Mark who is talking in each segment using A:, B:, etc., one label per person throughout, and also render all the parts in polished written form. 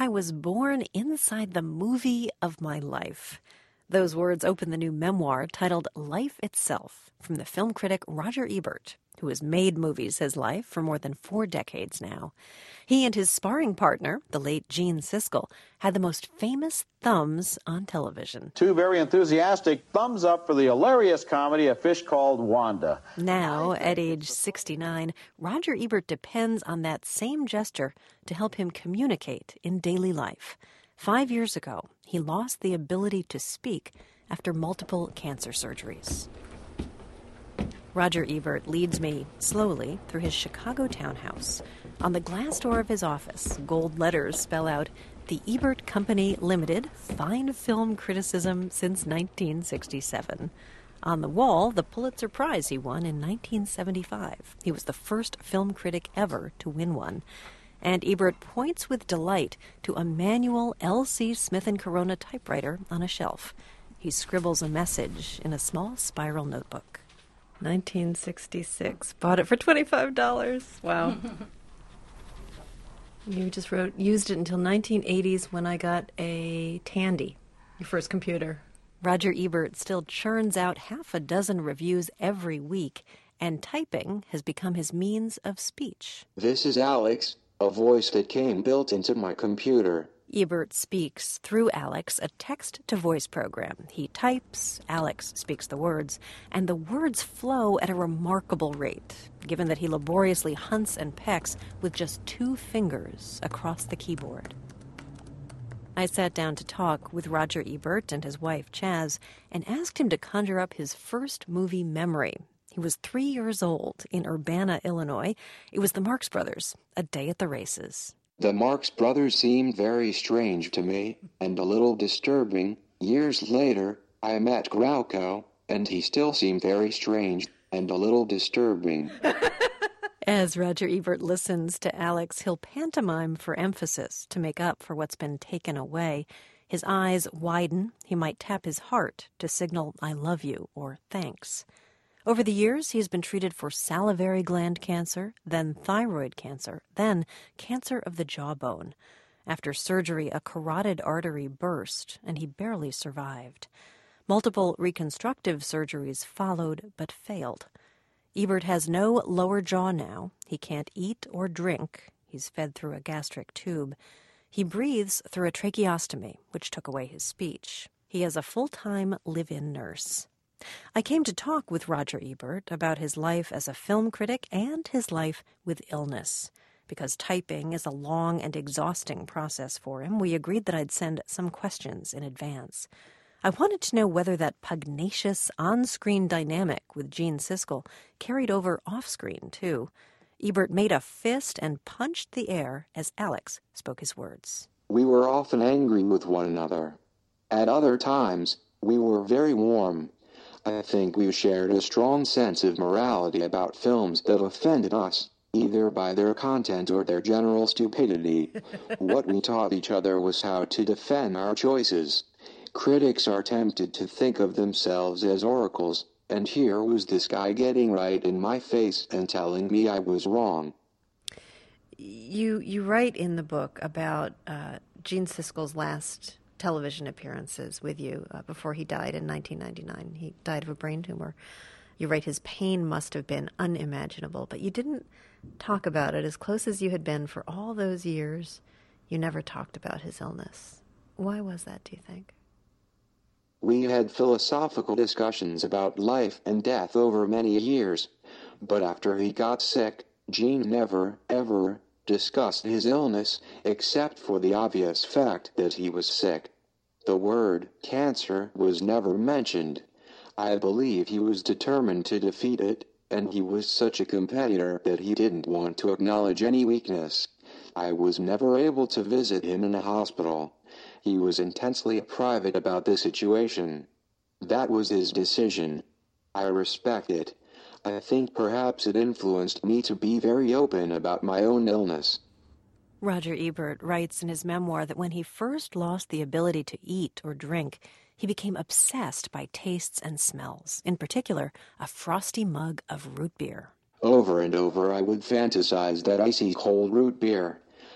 A: I was born inside the movie of my life. Those words open the new memoir titled Life Itself from the film critic Roger Ebert, who has made movies his life for more than 4 decades now. He and his sparring partner, the late Gene Siskel, had the most famous thumbs on television.
B: 2 very enthusiastic thumbs up for the hilarious comedy A Fish Called Wanda.
A: Now, at age 69, Roger Ebert depends on that same gesture to help him communicate in daily life. 5 years ago, he lost the ability to speak after multiple cancer surgeries. Roger Ebert leads me slowly through his Chicago townhouse. On the glass door of his office, gold letters spell out, "The Ebert Company Limited, fine film criticism since 1967. On the wall, the Pulitzer Prize he won in 1975. He was the first film critic ever to win one. And Ebert points with delight to a manual L.C. Smith & Corona typewriter on a shelf. He scribbles a message in a small spiral notebook. 1966. Bought it for $25. Wow. You just wrote, used it until 1980s when I got a Tandy, your first computer. Roger Ebert still churns out half a dozen reviews every week, and typing has become his means of speech.
C: This is Alex, a voice that came built into my computer.
A: Ebert speaks through Alex, a text-to-voice program. He types, Alex speaks the words, and the words flow at a remarkable rate, given that he laboriously hunts and pecks with just 2 fingers across the keyboard. I sat down to talk with Roger Ebert and his wife, Chaz, and asked him to conjure up his first movie memory. He was 3 years old in Urbana, Illinois. It was the Marx Brothers, A Day at the Races.
C: The Marx Brothers seemed very strange to me, and a little disturbing. Years later, I met Grauko, and he still seemed very strange and a little disturbing.
A: As Roger Ebert listens to Alex, he'll pantomime for emphasis to make up for what's been taken away. His eyes widen. He might tap his heart to signal, "I love you," or "thanks." Over the years, he has been treated for salivary gland cancer, then thyroid cancer, then cancer of the jawbone. After surgery, a carotid artery burst, and he barely survived. Multiple reconstructive surgeries followed, but failed. Ebert has no lower jaw now. He can't eat or drink. He's fed through a gastric tube. He breathes through a tracheostomy, which took away his speech. He has a full-time live-in nurse. I came to talk with Roger Ebert about his life as a film critic and his life with illness. Because typing is a long and exhausting process for him, we agreed that I'd send some questions in advance. I wanted to know whether that pugnacious on-screen dynamic with Gene Siskel carried over off-screen, too. Ebert made a fist and punched the air as Alex spoke his words.
C: We were often angry with one another. At other times, we were very warm. I think we shared a strong sense of morality about films that offended us, either by their content or their general stupidity. What we taught each other was how to defend our choices. Critics are tempted to think of themselves as oracles, and here was this guy getting right in my face and telling me I was wrong.
A: You write in the book about Gene Siskel's last television appearances with you before he died in 1999. He died of a brain tumor. You write his pain must have been unimaginable, but you didn't talk about it. As close as you had been for all those years, you never talked about his illness. Why was that, do you think?
C: We had philosophical discussions about life and death over many years, but after he got sick, Gene never, ever discussed his illness, except for the obvious fact that he was sick. The word cancer was never mentioned. I believe he was determined to defeat it, and he was such a competitor that he didn't want to acknowledge any weakness. I was never able to visit him in a hospital. He was intensely private about the situation. That was his decision. I respect it. I think perhaps it influenced me to be very open about my own illness.
A: Roger Ebert writes in his memoir that when he first lost the ability to eat or drink, he became obsessed by tastes and smells, in particular, a frosty mug of root beer.
C: Over and over I would fantasize that icy cold root beer.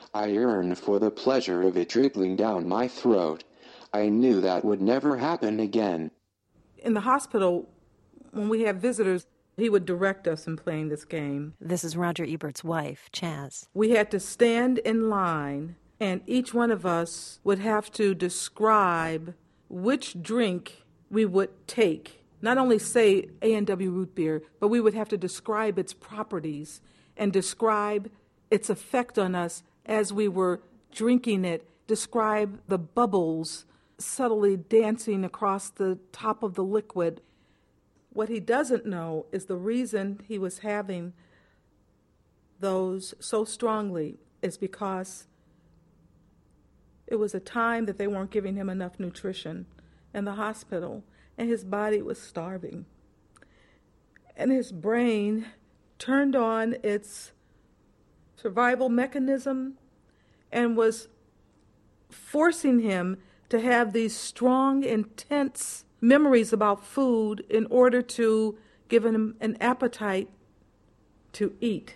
C: I yearned for the pleasure of it trickling down my throat. I knew that would never happen again.
D: In the hospital, when we had visitors, he would direct us in playing this game.
A: This is Roger Ebert's wife, Chaz.
D: We had to stand in line, and each one of us would have to describe which drink we would take. Not only say A&W root beer, but we would have to describe its properties and describe its effect on us as we were drinking it, describe the bubbles subtly dancing across the top of the liquid. What he doesn't know is the reason he was having those so strongly is because it was a time that they weren't giving him enough nutrition in the hospital, and his body was starving. And his brain turned on its survival mechanism and was forcing him to have these strong, intense memories about food in order to give him an appetite to eat.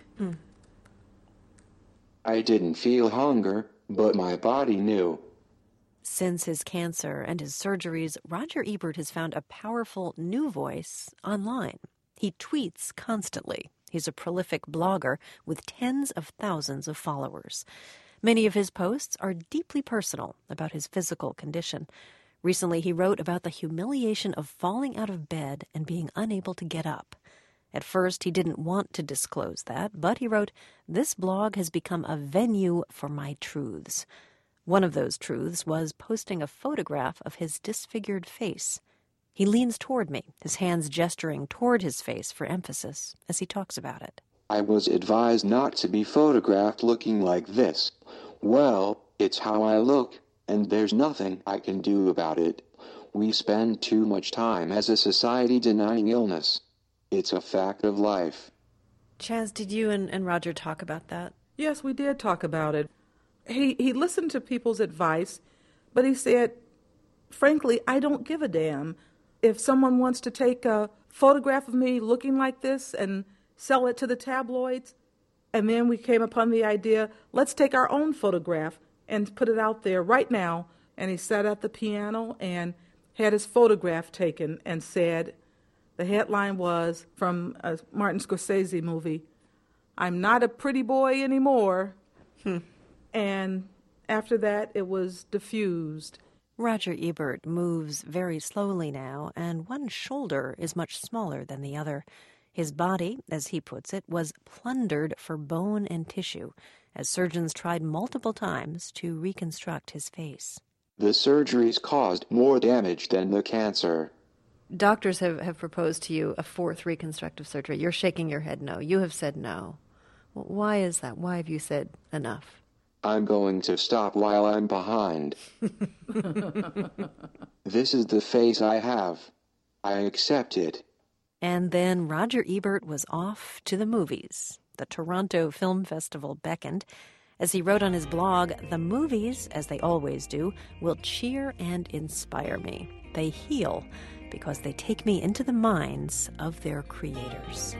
C: I didn't feel hunger, but my body knew.
A: Since his cancer and his surgeries, Roger Ebert has found a powerful new voice online. He tweets constantly. He's a prolific blogger with tens of thousands of followers. Many of his posts are deeply personal about his physical condition. Recently, he wrote about the humiliation of falling out of bed and being unable to get up. At first, he didn't want to disclose that, but he wrote, "This blog has become a venue for my truths." One of those truths was posting a photograph of his disfigured face. He leans toward me, his hands gesturing toward his face for emphasis as he talks about it.
C: I was advised not to be photographed looking like this. Well, it's how I look, and there's nothing I can do about it. We spend too much time as a society denying illness. It's a fact of life.
A: Chaz, did you and Roger talk about that?
D: Yes, we did talk about it. He listened to people's advice, but he said, frankly, I don't give a damn. If someone wants to take a photograph of me looking like this and sell it to the tabloids, and then we came upon the idea, let's take our own photograph and put it out there right now. And he sat at the piano and had his photograph taken and said, the headline was from a Martin Scorsese movie, "I'm not a pretty boy anymore." And after that, it was diffused.
A: Roger Ebert moves very slowly now, and one shoulder is much smaller than the other. His body, as he puts it, was plundered for bone and tissue, as surgeons tried multiple times to reconstruct his face.
C: The surgeries caused more damage than the cancer.
A: Doctors have proposed to you a fourth reconstructive surgery. You're shaking your head no. You have said no. Why is that? Why have you said enough?
C: I'm going to stop while I'm behind. This is the face I have. I accept it.
A: And then Roger Ebert was off to the movies. The Toronto Film Festival beckoned. As he wrote on his blog, the movies, as they always do, will cheer and inspire me. They heal because they take me into the minds of their creators.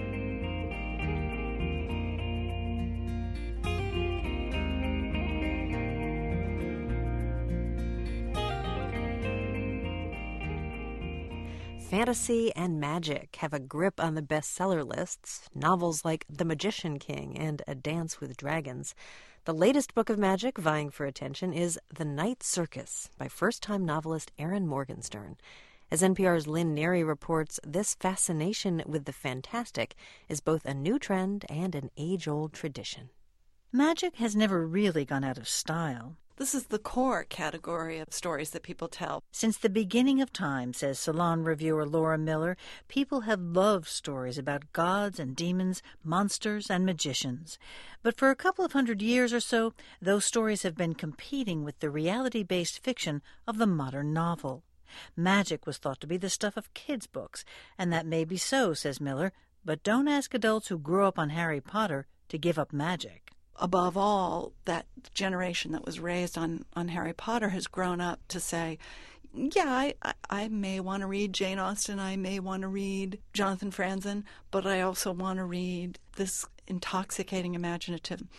A: Fantasy and magic have a grip on the bestseller lists. Novels like The Magician King and A Dance with Dragons. The latest book of magic vying for attention is The Night Circus by first-time novelist Erin Morgenstern. As NPR's Lynn Neary reports, this fascination with the fantastic is both a new trend and an age-old tradition.
E: Magic has never really gone out of style.
F: This is the core category of stories that people tell.
E: Since the beginning of time, says Salon reviewer Laura Miller, people have loved stories about gods and demons, monsters and magicians. But for a couple of 100 years or so, those stories have been competing with the reality-based fiction of the modern novel. Magic was thought to be the stuff of kids' books, and that may be so, says Miller, but don't ask adults who grew up on Harry Potter to give up magic.
F: Above all, that generation that was raised on Harry Potter has grown up to say, yeah, I may want to read Jane Austen, I may want to read Jonathan Franzen, but I also want to read this intoxicating, imaginative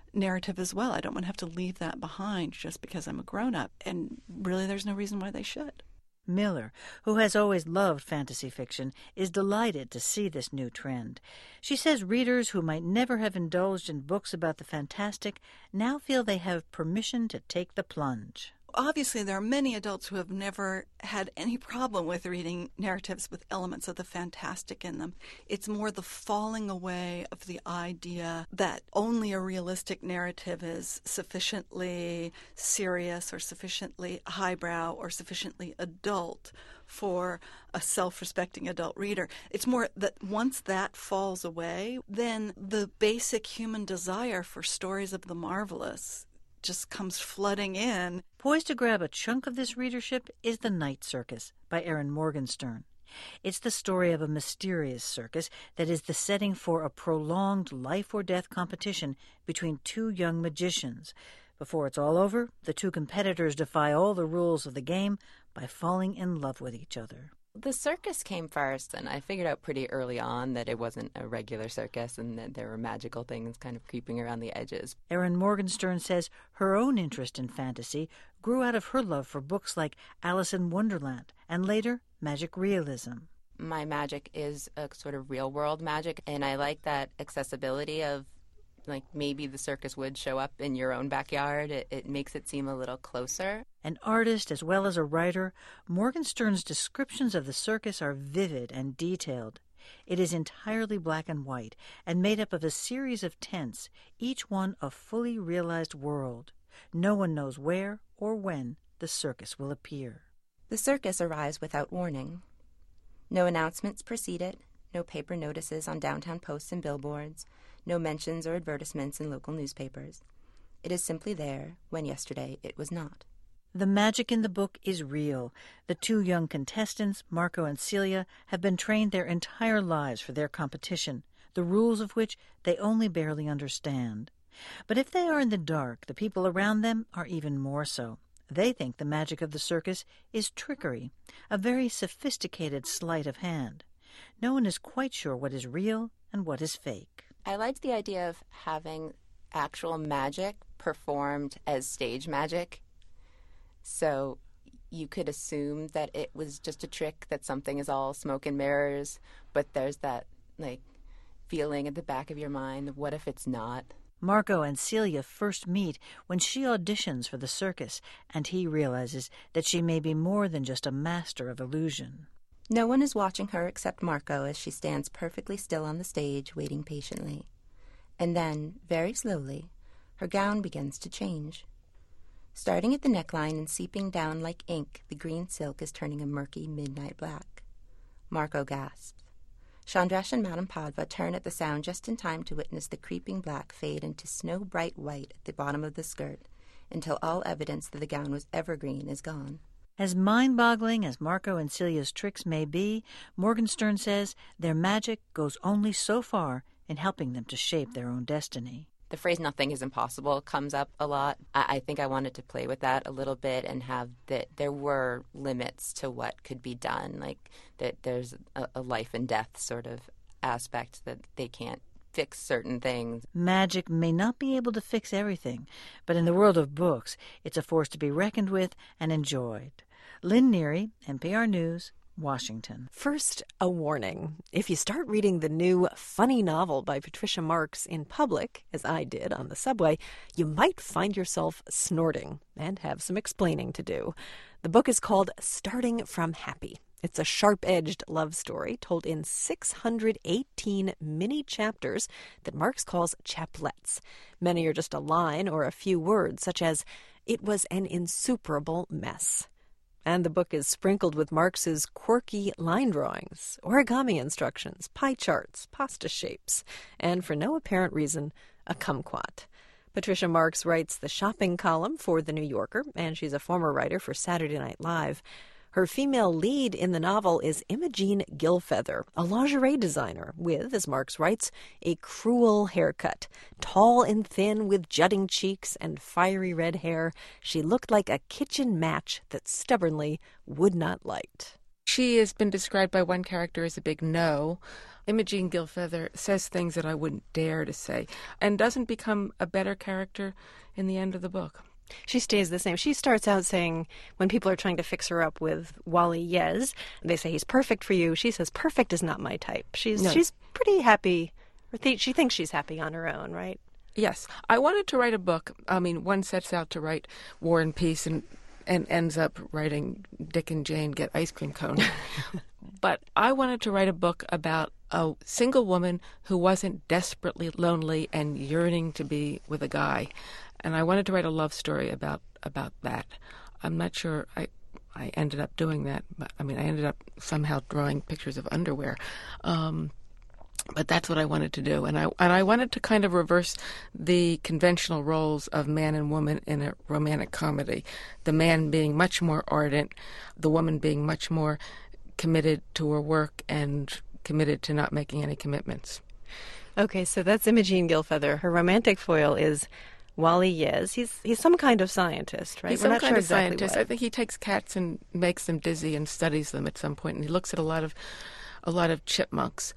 F: narrative as well. I don't want to have to leave that behind just because I'm a grown-up. And really, there's no reason why they should.
E: Miller, who has always loved fantasy fiction, is delighted to see this new trend. She says readers who might never have indulged in books about the fantastic now feel they have permission to take the plunge.
F: Obviously, there are many adults who have never had any problem with reading narratives with elements of the fantastic in them. It's more the falling away of the idea that only a realistic narrative is sufficiently serious or sufficiently highbrow or sufficiently adult for a self-respecting adult reader. It's more that once that falls away, then the basic human desire for stories of the marvelous just comes flooding in.
E: Poised to grab a chunk of this readership is The Night Circus by Erin Morgenstern. It's the story of a mysterious circus that is the setting for a prolonged life-or-death competition between two young magicians. Before it's all over, the two competitors defy all the rules of the game by falling in love with each other.
G: The circus came first, and I figured out pretty early on that it wasn't a regular circus and that there were magical things kind of creeping around the edges.
E: Erin Morgenstern says her own interest in fantasy grew out of her love for books like Alice in Wonderland and later magic realism.
G: My magic is a sort of real-world magic, and I like that accessibility of, like, maybe the circus would show up in your own backyard. It makes it seem a little closer.
E: An artist as well as a writer, Morgenstern's descriptions of the circus are vivid and detailed. It is entirely black and white and made up of a series of tents, each one a fully realized world. No one knows where or when the circus will appear.
G: The circus arrives without warning. No announcements precede it, no paper notices on downtown posts and billboards, no mentions or advertisements in local newspapers. It is simply there when yesterday it was not.
E: The magic in the book is real. The two young contestants, Marco and Celia, have been trained their entire lives for their competition, the rules of which they only barely understand. But if they are in the dark, the people around them are even more so. They think the magic of the circus is trickery, a very sophisticated sleight of hand. No one is quite sure what is real and what is fake.
G: I liked the idea of having actual magic performed as stage magic. So you could assume that it was just a trick, that something is all smoke and mirrors, but there's that, like, feeling at the back of your mind, what if it's not?
E: Marco and Celia first meet when she auditions for the circus, and he realizes that she may be more than just a master of illusion.
G: No one is watching her except Marco as she stands perfectly still on the stage, waiting patiently. And then, very slowly, her gown begins to change. Starting at the neckline and seeping down like ink, the green silk is turning a murky midnight black. Marco gasps. Chandresh and Madame Padva turn at the sound just in time to witness the creeping black fade into snow-bright white at the bottom of the skirt, until all evidence that the gown was evergreen is gone.
E: As mind-boggling as Marco and Celia's tricks may be, Morgenstern says their magic goes only so far in helping them to shape their own destiny.
G: The phrase "nothing is impossible" comes up a lot. I think I wanted to play with that a little bit and have that there were limits to what could be done, like that there's a life and death sort of aspect, that they can't fix certain things.
E: Magic may not be able to fix everything, but in the world of books, it's a force to be reckoned with and enjoyed. Lynn Neary, NPR News, Washington.
A: First, a warning. If you start reading the new funny novel by Patricia Marks in public, as I did on the subway, you might find yourself snorting and have some explaining to do. The book is called Starting from Happy. It's a sharp-edged love story told in 618 mini chapters that Marks calls chaplets. Many are just a line or a few words, such as, "It was an insuperable mess." And the book is sprinkled with Marks's quirky line drawings, origami instructions, pie charts, pasta shapes, and for no apparent reason, a kumquat. Patricia Marks writes the shopping column for The New Yorker, and she's a former writer for Saturday Night Live. Her female lead in the novel is Imogene Gilfeather, a lingerie designer with, as Marks writes, a cruel haircut. Tall and thin with jutting cheeks and fiery red hair, she looked like a kitchen match that stubbornly would not light.
H: She has been described by one character as a big no. Imogene Gilfeather says things that I wouldn't dare to say and doesn't become a better character in the end of the book.
A: She stays the same. She starts out saying, when people are trying to fix her up with Wally Yes, they say he's perfect for you. She says, perfect is not my type. She's pretty happy. She thinks she's happy on her own, right?
H: Yes. I wanted to write a book. I mean, one sets out to write War and Peace and ends up writing Dick and Jane Get Ice Cream Cone. But I wanted to write a book about a single woman who wasn't desperately lonely and yearning to be with a guy. And I wanted to write a love story about that. I'm not sure I ended up doing that. I mean, I ended up somehow drawing pictures of underwear. But that's what I wanted to do. And I wanted to kind of reverse the conventional roles of man and woman in a romantic comedy. The man being much more ardent, the woman being much more committed to her work and committed to not making any commitments.
A: Okay, so that's Imogene Gilfeather. Her romantic foil is Wally Yes. He's some kind of scientist, right?
H: He's
A: We're
H: some
A: not
H: kind
A: sure
H: of
A: exactly
H: scientist.
A: what.
H: I think he takes cats and makes them dizzy and studies them at some point, and he looks at a lot of chipmunks.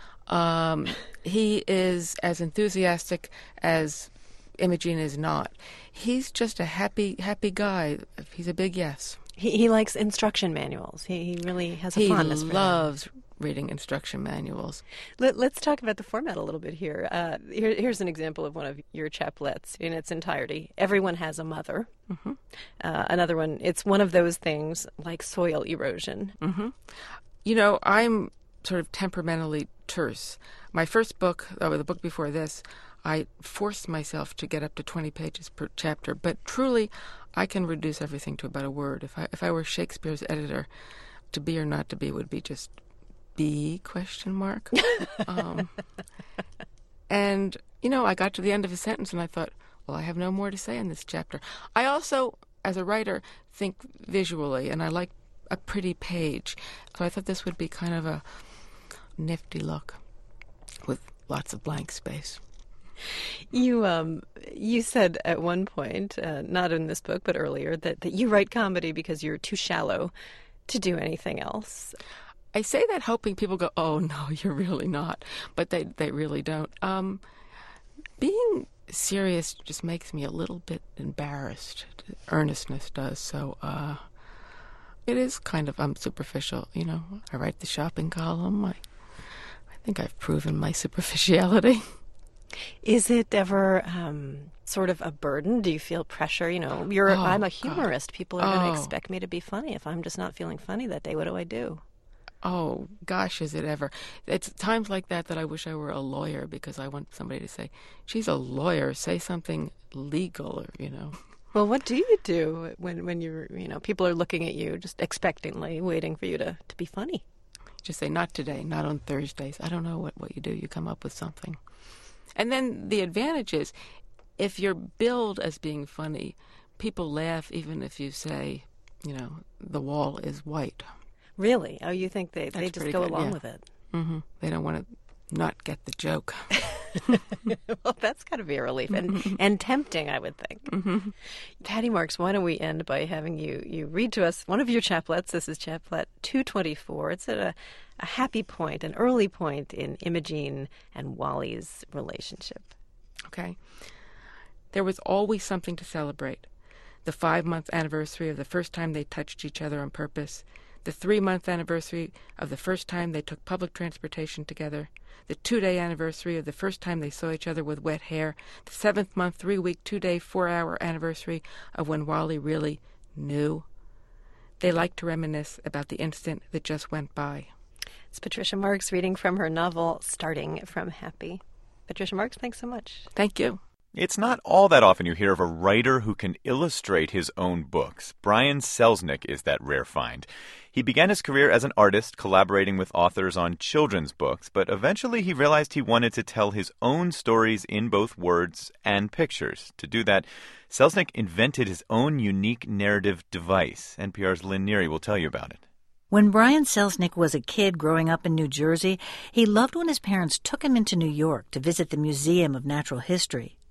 H: He is as enthusiastic as Imogene is not. He's just a happy guy. He's a big yes.
A: He likes instruction manuals. He really has a fondness for them.
H: He loves reading instruction manuals.
A: Let's talk about the format a little bit here. Here's an example of one of your chaplets in its entirety. Everyone has a mother.
H: Mm-hmm.
A: Another one, it's one of those things like soil erosion.
H: Mm-hmm. You know, I'm sort of temperamentally terse. My first book, the book before this, I forced myself to get up to 20 pages per chapter, but truly I can reduce everything to about a word. If I were Shakespeare's editor, to be or not to be would be just be ? And, you know, I got to the end of a sentence and I thought, well, I have no more to say in this chapter. I also, as a writer, think visually, and I like a pretty page. So I thought this would be kind of a nifty look with lots of blank space.
A: You said at one point, not in this book but earlier, that you write comedy because you're too shallow to do anything else.
H: I say that hoping people go, oh, no, you're really not. But they really don't. Being serious just makes me a little bit embarrassed. Earnestness does. So it is kind of superficial. You know, I write the shopping column. I think I've proven my superficiality.
A: Is it ever sort of a burden? Do you feel pressure? You know, I'm a humorist. God. People are going to expect me to be funny. If I'm just not feeling funny that day, what do I do?
H: Oh, gosh, is it ever. It's times like that I wish I were a lawyer, because I want somebody to say, she's a lawyer, say something legal, or, you know.
A: Well, what do you do when you're, you know, people are looking at you just expectantly, waiting for you to be funny?
H: Just say, not today, not on Thursdays. I don't know what you do. You come up with something. And then the advantage is, if you're billed as being funny, people laugh even if you say, you know, the wall is white.
A: Really? Oh, you think they just go along with it?
H: Mm-hmm. They don't want to not get the joke.
A: Well, that's got to be a relief and tempting, I would think.
H: Mm-hmm.
A: Patty Marks, why don't we end by having you read to us one of your chaplets. This is chaplet 224. It's at a happy point, an early point in Imogene and Wally's relationship.
H: Okay. There was always something to celebrate. The 5-month anniversary of the first time they touched each other on purpose. The 3-month anniversary of the first time they took public transportation together. The 2-day anniversary of the first time they saw each other with wet hair. The 7th month, 3-week, 2-day, 4-hour anniversary of when Wally really knew. They liked to reminisce about the instant that just went by.
A: It's Patricia Marks reading from her novel, Starting from Happy. Patricia Marks, thanks so much.
H: Thank you.
I: It's not all that often you hear of a writer who can illustrate his own books. Brian Selznick is that rare find. He began his career as an artist, collaborating with authors on children's books, but eventually he realized he wanted to tell his own stories in both words and pictures. To do that, Selznick invented his own unique narrative device. NPR's Lynn Neary will tell you about it.
E: When Brian Selznick was a kid growing up in New Jersey, he loved when his parents took him into New York to visit the Museum of Natural History.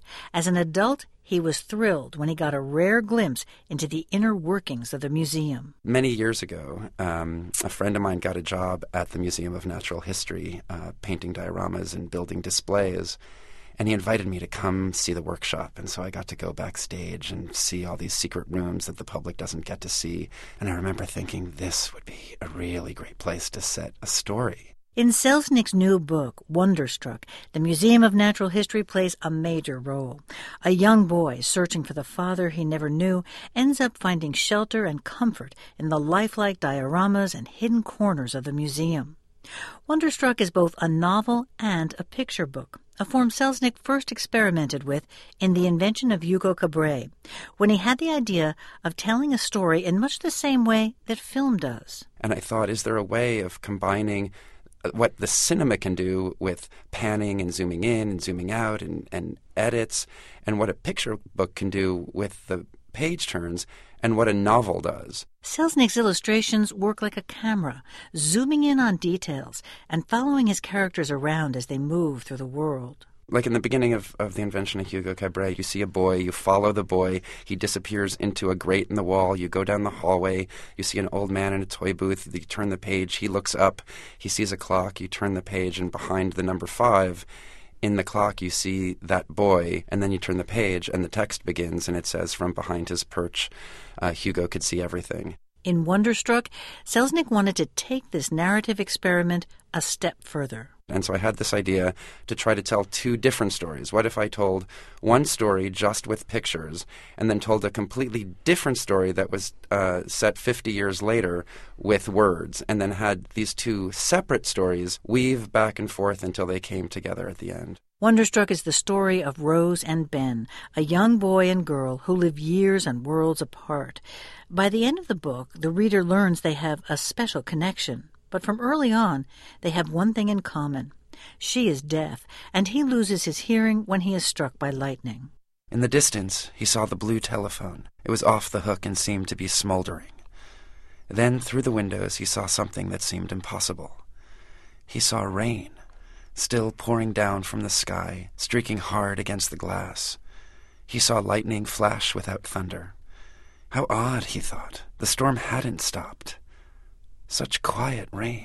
E: As an adult, he was thrilled when he got a rare glimpse into the inner workings of the museum.
J: Many years ago, a friend of mine got a job at the Museum of Natural History, painting dioramas and building displays. And he invited me to come see the workshop. And so I got to go backstage and see all these secret rooms that the public doesn't get to see. And I remember thinking this would be a really great place to set a story.
E: In Selznick's new book, Wonderstruck, the Museum of Natural History plays a major role. A young boy searching for the father he never knew ends up finding shelter and comfort in the lifelike dioramas and hidden corners of the museum. Wonderstruck is both a novel and a picture book, a form Selznick first experimented with in The Invention of Hugo Cabret, when he had the idea of telling a story in much the same way that film does.
J: And I thought, is there a way of combining what the cinema can do with panning and zooming in and zooming out and edits, and what a picture book can do with the page turns, and what a novel does.
E: Selznick's illustrations work like a camera, zooming in on details and following his characters around as they move through the world.
J: Like in the beginning of The Invention of Hugo Cabret, you see a boy, you follow the boy, he disappears into a grate in the wall, you go down the hallway, you see an old man in a toy booth, you turn the page, he looks up, he sees a clock, you turn the page, and behind the number 5, in the clock you see that boy, and then you turn the page, and the text begins, and it says, from behind his perch, Hugo could see everything.
E: In Wonderstruck, Selznick wanted to take this narrative experiment a step further.
J: And so I had this idea to try to tell 2 different stories. What if I told one story just with pictures and then told a completely different story that was set 50 years later with words, and then had these 2 separate stories weave back and forth until they came together at the end?
E: Wonderstruck is the story of Rose and Ben, a young boy and girl who live years and worlds apart. By the end of the book, the reader learns they have a special connection. But from early on, they have one thing in common. She is deaf, and he loses his hearing when he is struck by lightning.
J: In the distance, he saw the blue telephone. It was off the hook and seemed to be smoldering. Then, through the windows, he saw something that seemed impossible. He saw rain, still pouring down from the sky, streaking hard against the glass. He saw lightning flash without thunder. How odd, he thought. The storm hadn't stopped. Such quiet rain.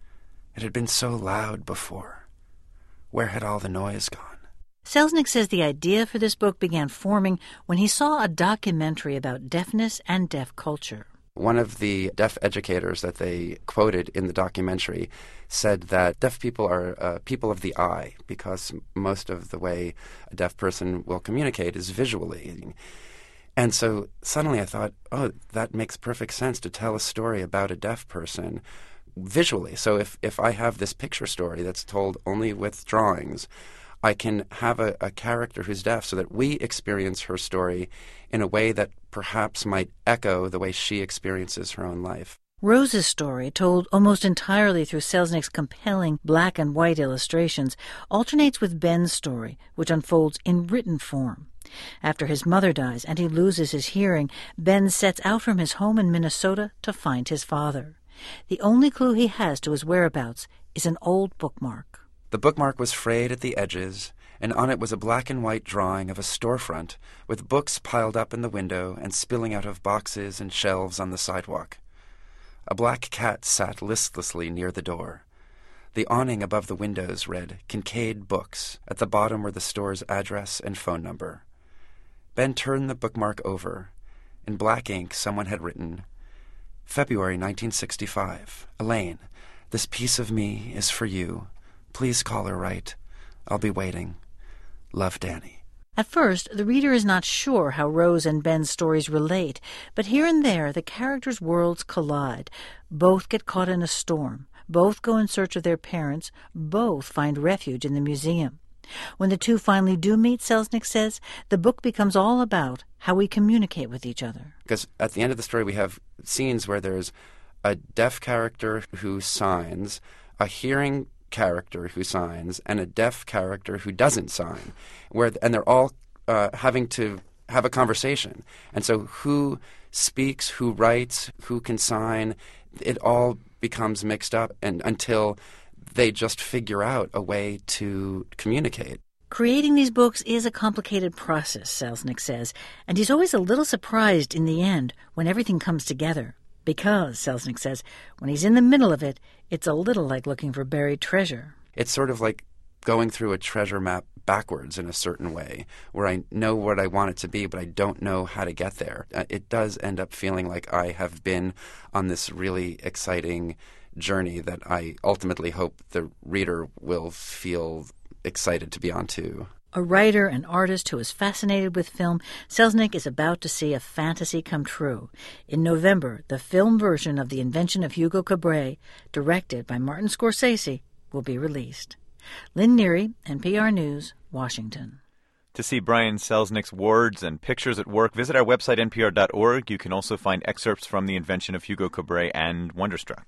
J: It had been so loud before. Where had all the noise gone?
E: Selznick says the idea for this book began forming when he saw a documentary about deafness and deaf culture.
J: One of the deaf educators that they quoted in the documentary said that deaf people are people of the eye, because most of the way a deaf person will communicate is visually. And so suddenly I thought, oh, that makes perfect sense to tell a story about a deaf person visually. So if I have this picture story that's told only with drawings, I can have a character who's deaf so that we experience her story in a way that perhaps might echo the way she experiences her own life.
E: Rose's story, told almost entirely through Selznick's compelling black and white illustrations, alternates with Ben's story, which unfolds in written form. After his mother dies and he loses his hearing, Ben sets out from his home in Minnesota to find his father. The only clue he has to his whereabouts is an old bookmark.
J: The bookmark was frayed at the edges, and on it was a black and white drawing of a storefront with books piled up in the window and spilling out of boxes and shelves on the sidewalk. A black cat sat listlessly near the door. The awning above the windows read Kincaid Books. At the bottom were the store's address and phone number. Ben turned the bookmark over. In black ink, someone had written, February 1965. Elaine, this piece of me is for you. Please call her right. I'll be waiting. Love, Danny.
E: At first, the reader is not sure how Rose and Ben's stories relate, but here and there the characters' worlds collide. Both get caught in a storm. Both go in search of their parents. Both find refuge in the museum. When the two finally do meet, Selznick says, the book becomes all about how we communicate with each other.
J: Because at the end of the story we have scenes where there's a deaf character who signs, a hearing character who signs, and a deaf character who doesn't sign, and they're all having to have a conversation. And so who speaks, who writes, who can sign, it all becomes mixed up and until they just figure out a way to communicate.
E: Creating these books is a complicated process, Selznick says, and he's always a little surprised in the end when everything comes together. Because, Selznick says, when he's in the middle of it, it's a little like looking for buried treasure.
J: It's sort of like going through a treasure map backwards in a certain way, where I know what I want it to be, but I don't know how to get there. It does end up feeling like I have been on this really exciting journey that I ultimately hope the reader will feel excited to be on too.
E: A writer and artist who is fascinated with film, Selznick is about to see a fantasy come true. In November, the film version of The Invention of Hugo Cabret, directed by Martin Scorsese, will be released. Lynn Neary, NPR News, Washington.
I: To see Brian Selznick's words and pictures at work, visit our website, npr.org. You can also find excerpts from The Invention of Hugo Cabret and Wonderstruck.